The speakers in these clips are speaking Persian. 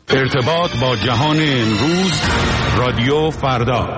ارتباط با جهان امروز، رادیو فردا.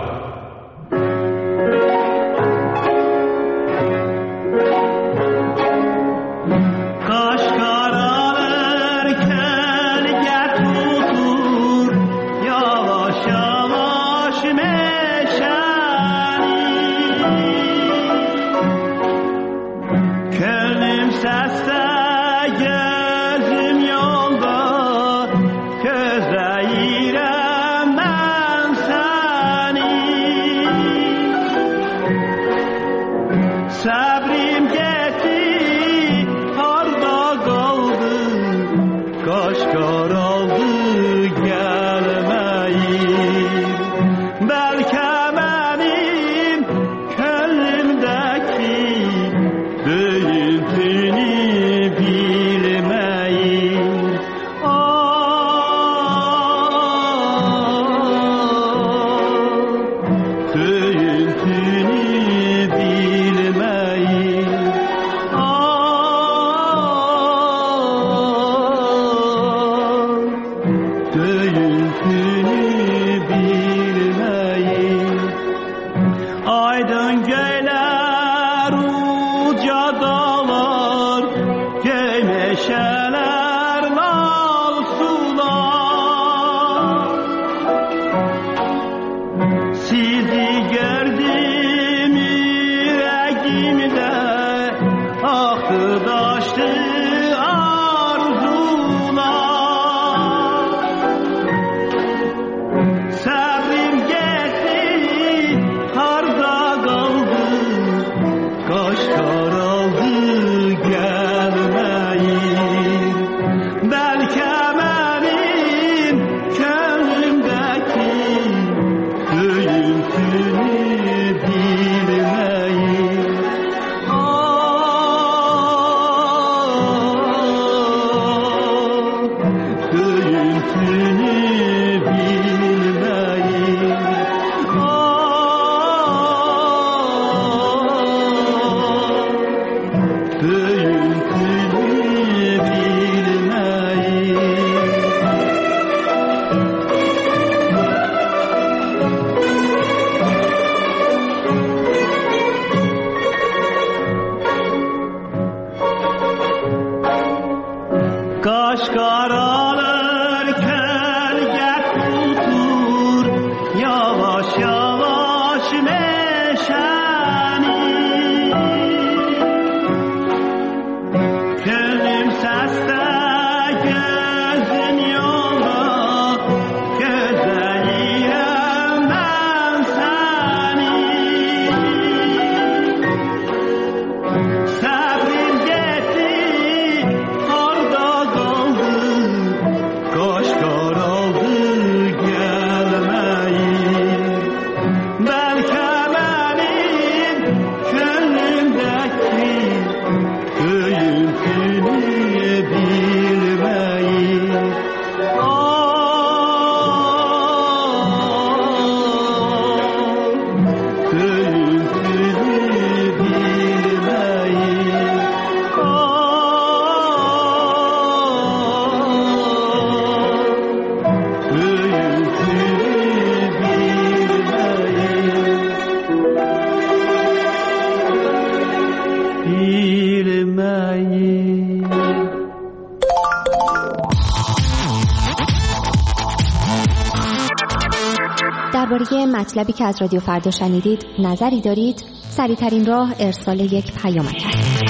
درباره مطلبی که از رادیو فردا شنیدید نظری دارید؟ سریع‌ترین راه ارسال یک پیامک است.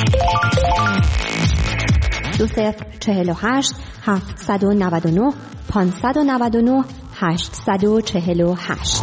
2048 799 599 848.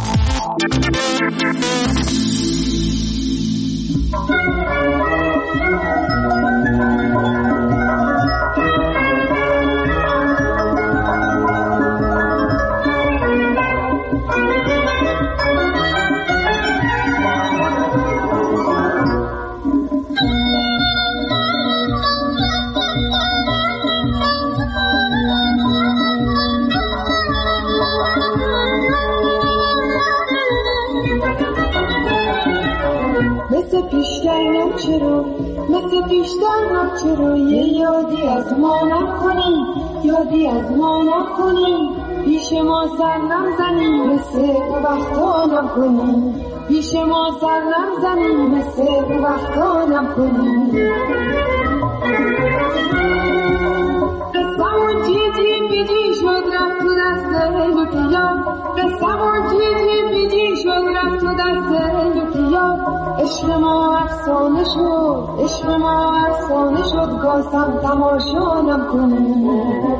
مثل پیشتر چرا یه یادی از ما نکنی، یادی از ما نکنی. پیش ما سر نزنی مثل وقتا نکنی پیش ما سر نزنی مثل وقتا نکنی قسمون چیزی بیدی شد رفت تو دست لطیا قسمون چیزی بیدی شد رفت تو دست لطیا عشق ما افسانه شد عشق ما افسانه شد گاسم تماشا نکنی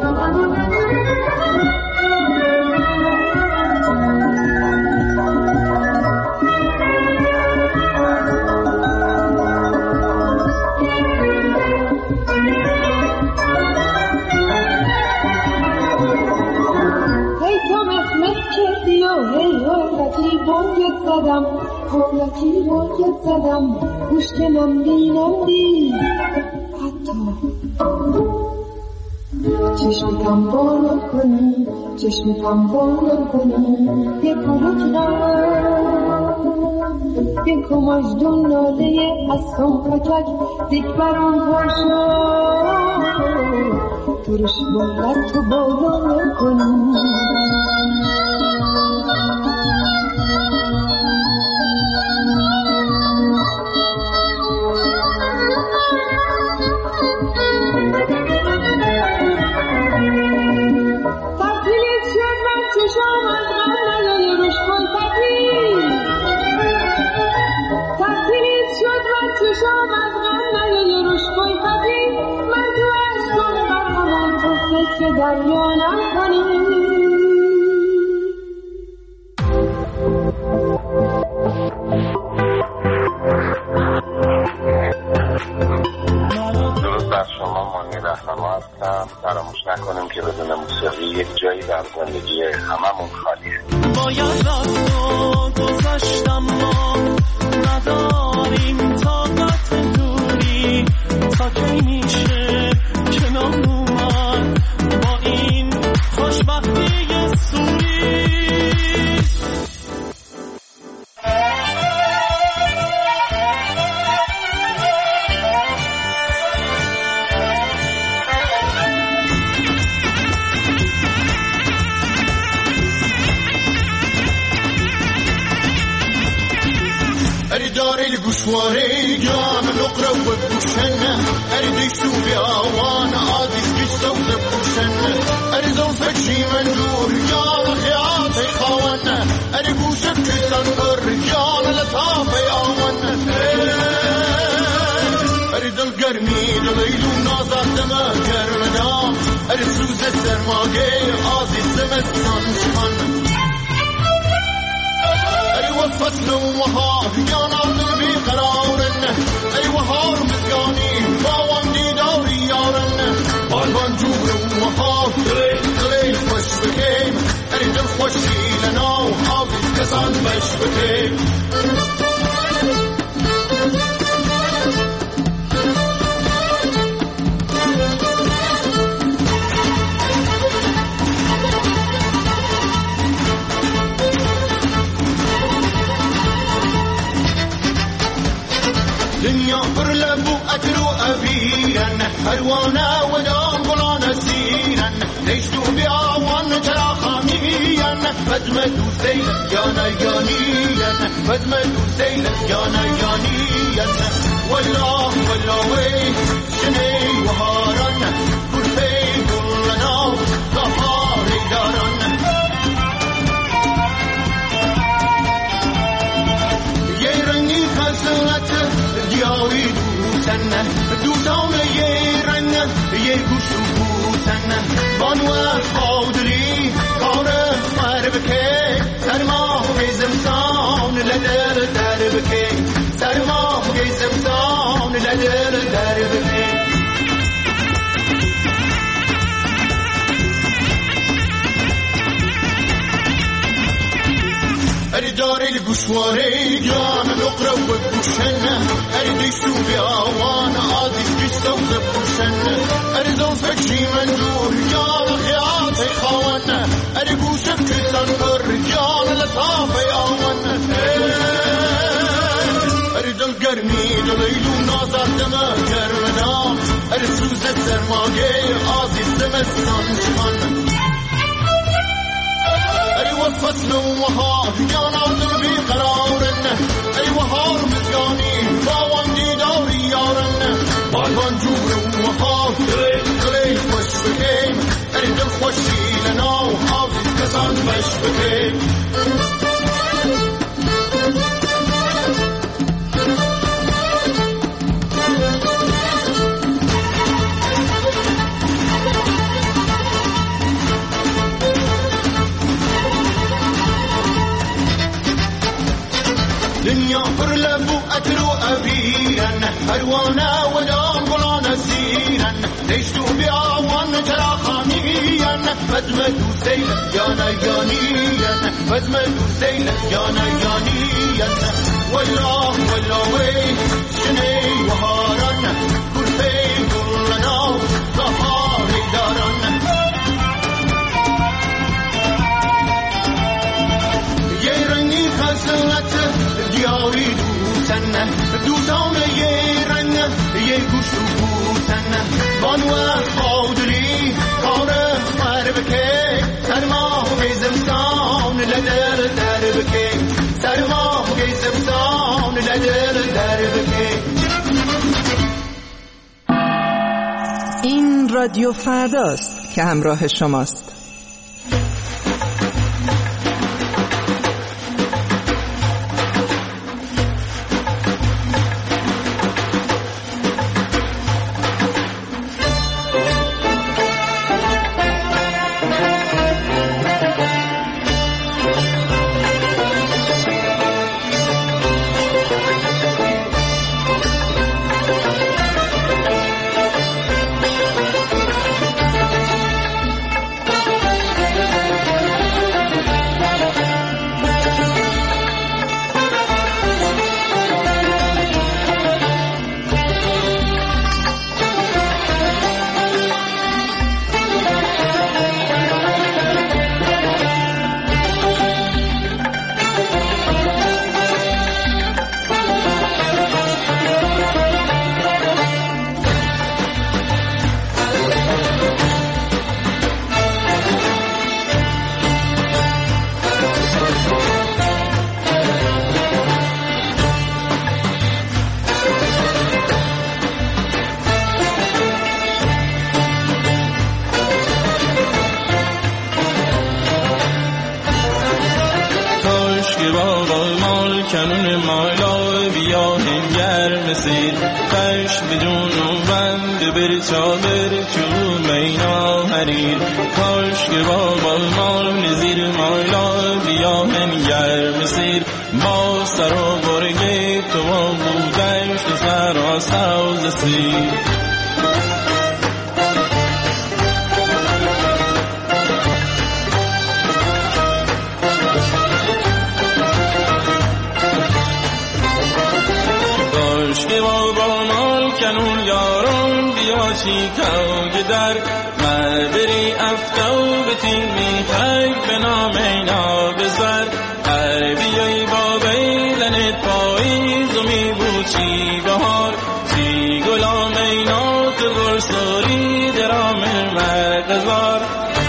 حالتی باید زدم گوشت نمدی حتی چشمکم بالا کنی چشمکم بالا کنی یک کماش دون ناله اصام پکک دیک برام پاشا ترش باید تو بالا کنی دریا نکنی درود بر شما، مانی رهنما هستم. فراموش نکنیم که بدون موسیقی یک جایی در زندگی هممون خالیه. باید رفت و گذاشتم ما نداریم طاقت دوری تا کی میشه کنار اومد با این خوشبختی سوری دار القشواري جان نقرا وبوشنا اريد يشوف اوان عادي سكتو وبوشنا اريد فشي منور جان خياطي خوانا اريد بوشك تنور جان لطافي اوان اريد القرمي دليلو نازل دما كرمدام اريد سوز السرماقي عادي سمت نانشان وصفت وهار يانا قلبي قرارن اي وهار مسكاني باوان دي دوري يارن بالبان جور وهار قليل خوش بكيم اريد الخوشي لنا وحافظ كسان بش بكيم دنيا برلب وأكل وأبيرن هروانا ودام قلانا سيرن ليشتو بيعوان ترى خاميين بدمدو سيلا يانا يانيين بدمدو سيلا يانا يانيين والله وي شني وهارن كل في كلنا ظهاري دارن يرني خسرت دیاری دوستن دوستان یه رنگ یه گوش دوستن بانو خودری کار مر بکه سرما گزمسان لدر در بکه سرما گزمسان لدر در بکه دار القشواري جان نقرا وبوشنا اريد يشوف اوان عادي سكتو وبوشنا اريد فشي منور جان خياطي خوانا اريد بوشك تنور جان لطافي اوان اريد القرمي دليلو نازل دما كرمدام اريد سوز السرماقي عادي سمت نانشان وصل وها یا نازل بی قرارن ای وهار مزگانی باوان دیداری یارن بالوان جور وها دلی خوش بکیم ای دل خوشی لناو حاضی کسان بش بکیم دنیا پر لبو اترو ابیرن اروانه و دام بلان سیرن دیشتو بیاوان جرا خانیین بزم دوستیل یانا یانیین بزم دوستیل یانا یانیین والله وی شنی وهارن کرفی گلنا ظهاری دارن یه رنگی خسلت دیاری دوتن دوتان یه رنگ یه گوش رو بوتن بانوه خودری کار مر بکه سرما گیزمستان لدر در بکه سرما گیزمستان لدر در بکه. این رادیو فرداست که همراه شماست. کنون مالا بیا هنگر مسیر خش بدون بند بر چابر چو مینا حریر کاش که بابا مال نزیر مالا بیا هنگر مسیر با سر و برگه تو بودش تو سر و سوز سیر کنون یاران بیا چیکاو گدر مدری افتاو بتین میخوای به نام اینا بزر هر بیایی با بیلنت پاییز و میبود چی بهار چی گلام اینا تو برساری درام مقدار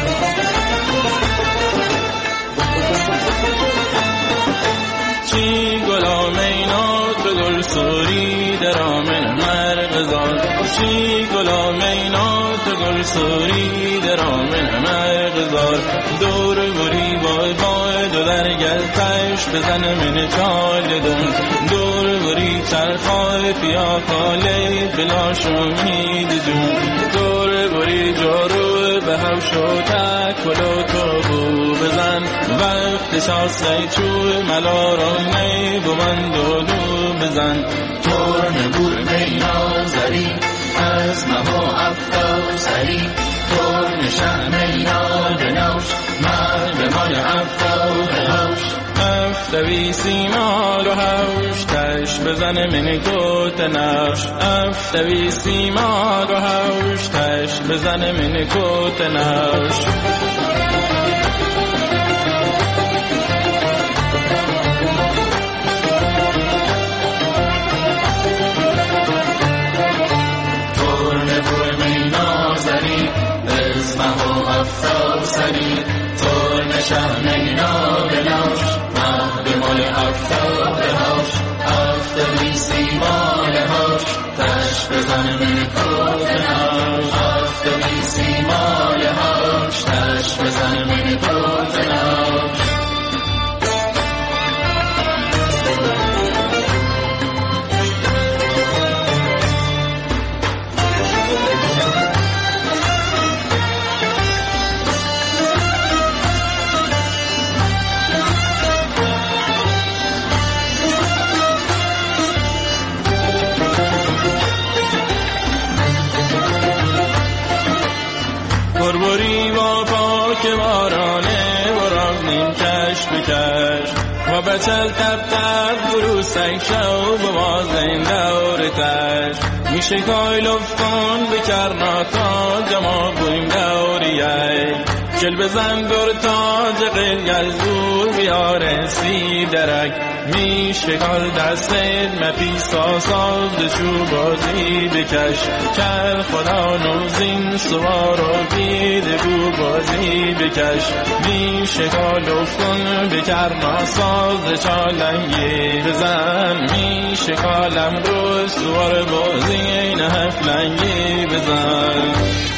چی گلام اینا تو برساری درام چی گلام اینا تو گل سوری درامن مرغزار دور بری بای دو درگل تش بزن من چال دون دور بری چرخای پیا کاله بلاش امید جون دور بری جارو به هم شو تک کلو تو بو بزن وقت شاسته چو ملارم نی بو من دولو بزن تورن بور مینا زری از مها افتاد سری تورن شمینا دنوش مرد مال افتاد هوش افتوی سیما رو هوش تش بزن من کت نوش افتوی سیما رو هوش تش بزن من کت نوش شهمینا بناش مهد مال افتاده هاش افتادی سیماله هاش تش بزن من کوته هاش افتادی سیماله هاش تش بزن من کوته هاش بربری با پاک بارانه برام نیم کش بکش و بچل تب تب برو سنگ شو بوازن دور تش میشه کای لفتان بکرناتا جما بویم دوریه چل بزن دور تاج قلگل زور بیاره سی درک میشه کال دستت مپیسا ساز دشو بازی بکش کل خدا نوزین سوار و بیده بو بازی بکش میشه کال افتون بکرنا ساز چالنگی بزن میشه کالم رو سوار بازی نهفلنگی بزن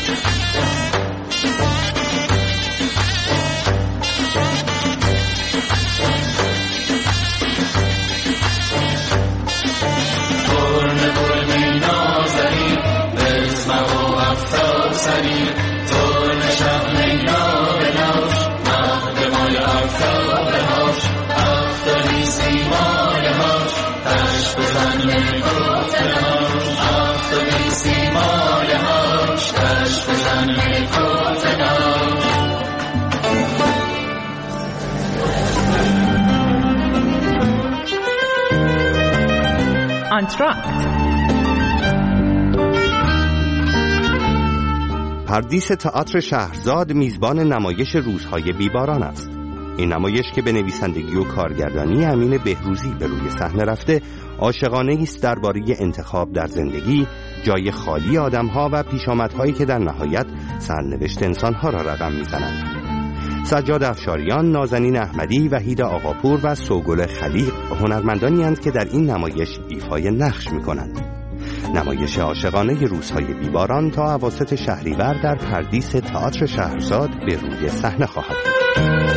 سری تو نشم مینا بناش مهد مال افتاده هاش افتادی سیماله هاش تش بزن من کوته هاش افتادی سیماله هاش تش بزن من کوته هاش آنتراکت پردیس تئاتر شهرزاد میزبان نمایش روزهای بیباران است. این نمایش که به نویسندگی و کارگردانی امین بهروزی به روی صحنه رفته، عاشقانه است درباره انتخاب در زندگی، جای خالی آدم‌ها و پیشامدهایی که در نهایت سرنوشت انسان‌ها را رقم می‌زنند. سجاد افشاریان، نازنین احمدی، وحید آقاپور و سوگل خلیق هنرمندانی هستند که در این نمایش ایفای نقش می‌کنند. نمایش عاشقانه روزهای بیباران تا اواسط شهریور در پردیس تئاتر شهرزاد به روی صحنه خواهد بود.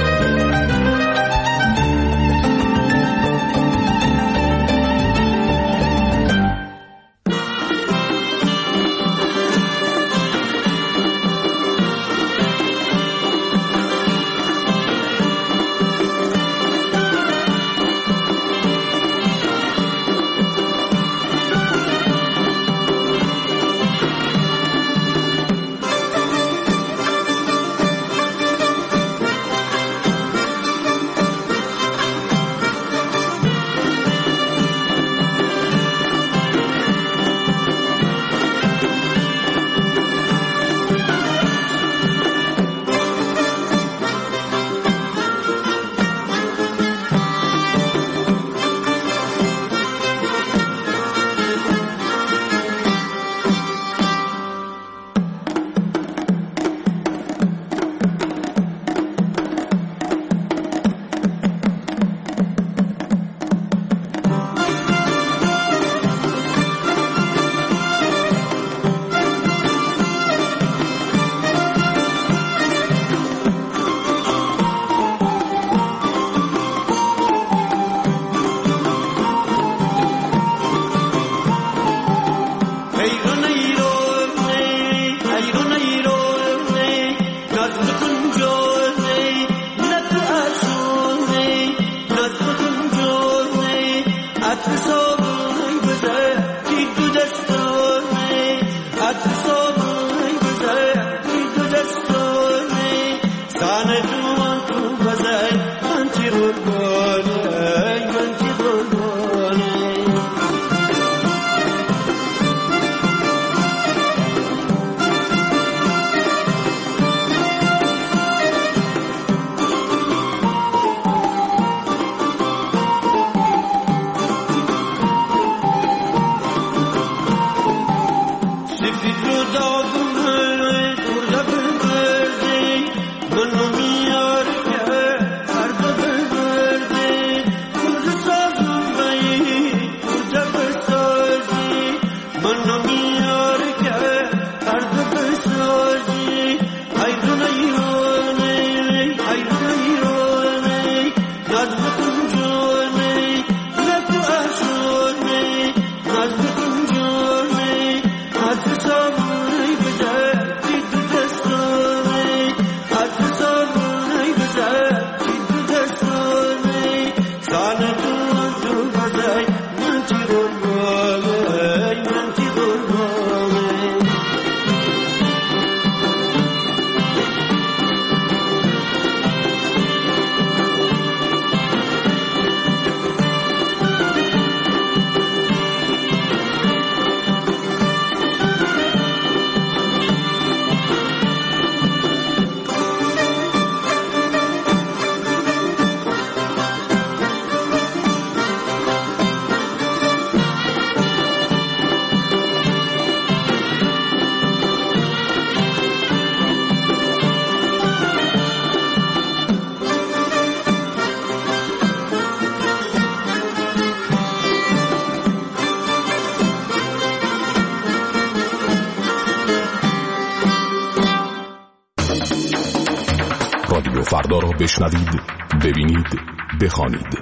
رادیو فردا را بشنوید، ببینید، بخوانید.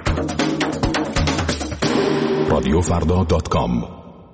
رادیوفردا.com.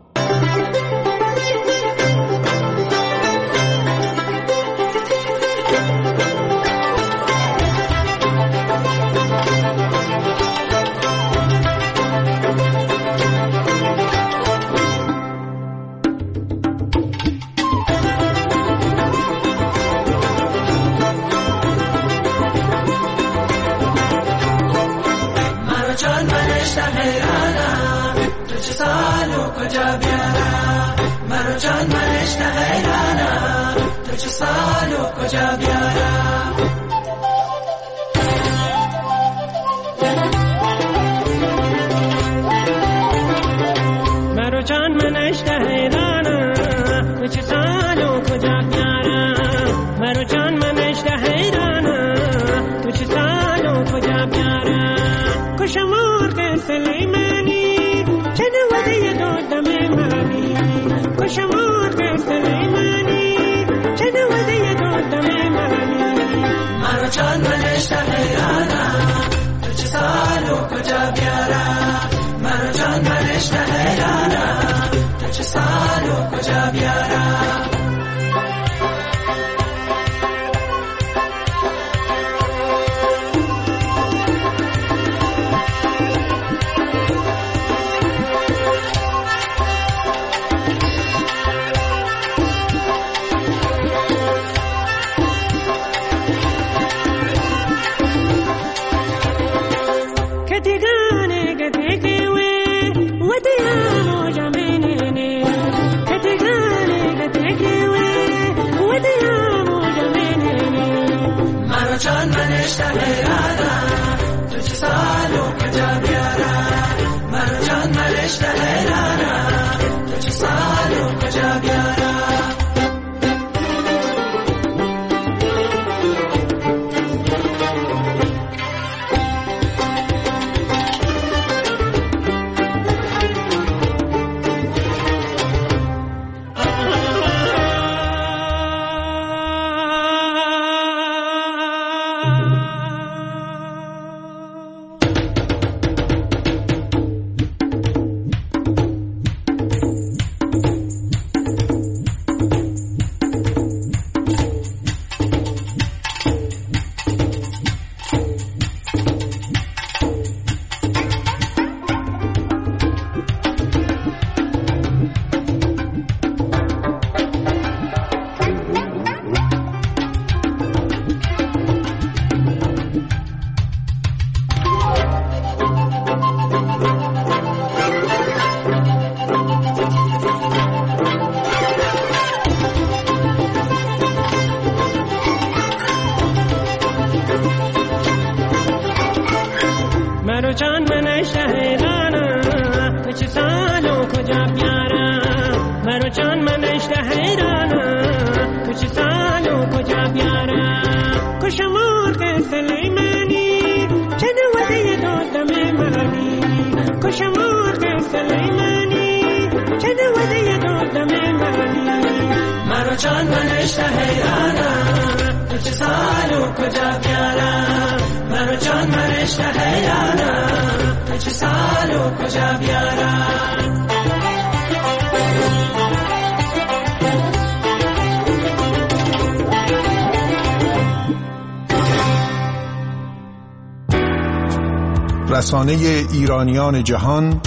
رسانه ایرانیان جهان،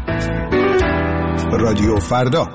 رادیو فردا.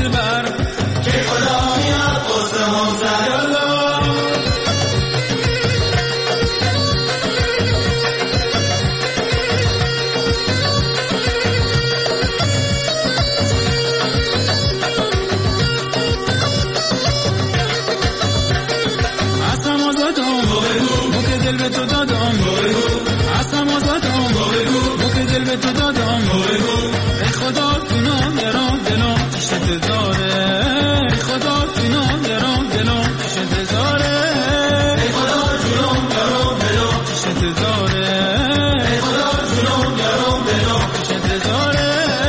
دلبر که خدا میاد قصه هم سر الله. دل به تو دادم اصلا آزادم بو که دل به تو دادم ای خدا فینام درام دلم کشت داره ای خدا فینام درام دلم کشت داره ای خدا جونم درام دلم کشت داره ای خدا جونم درام دلم کشت داره.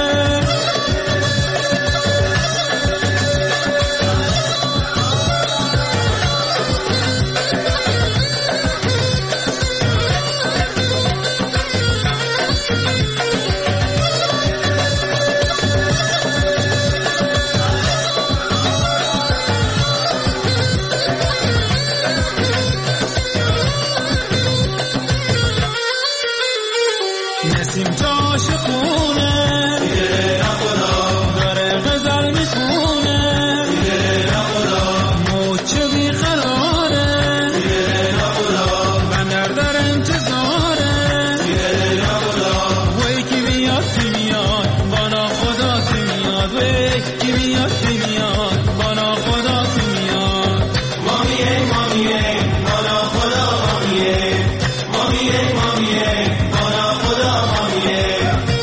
نسیم جاش خونه دیگه نخدا داره غزل میخونه دیگه نخدا موچه بیقراره دیگه نخدا بندر در انتظاره دیگه نخدا وی کی میاد بانا خدا کی میاد وی کی میاد بانا خدا کی میاد مامیه مامیه بانا خدا مامیه مامیه مامیه بانا خدا مامیه.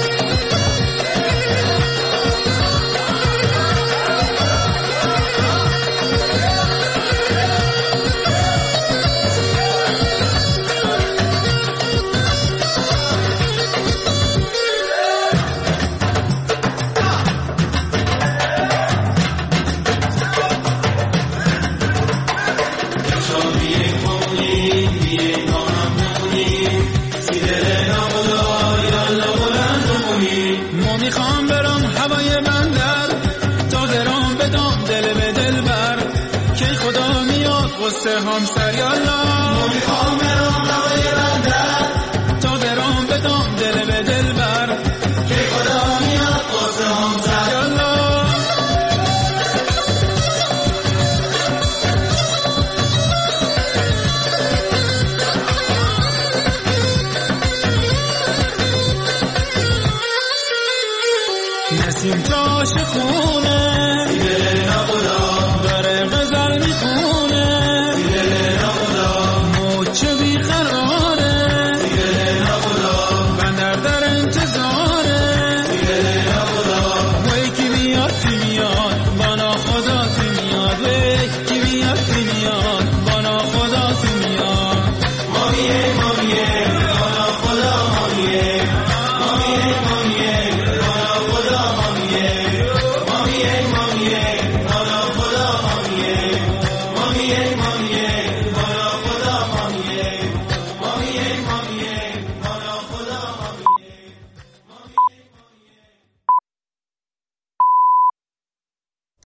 میخوام برم هوای بندر تا درام بدم دل به دل بر که خدا میاد قصه هم سر یالله. میخوام برم هوای بندر تا درام بدم دل به دل بر که خدا میاد قصه هم سر یالله. نسیم جاش خونه دیگه نخدا داره غزل میخونه دیگه نخدا موچه بیقراره دیگه نخدا بندر در انتظاره دیگه نخدا وی کی میاد بانا خدا کی میاد وی کی میاد بانا خدا کی میاد مامیه مامیه بانا خدا مامیه مامیه مامیه بانا خدا مامیه مامیه مامیه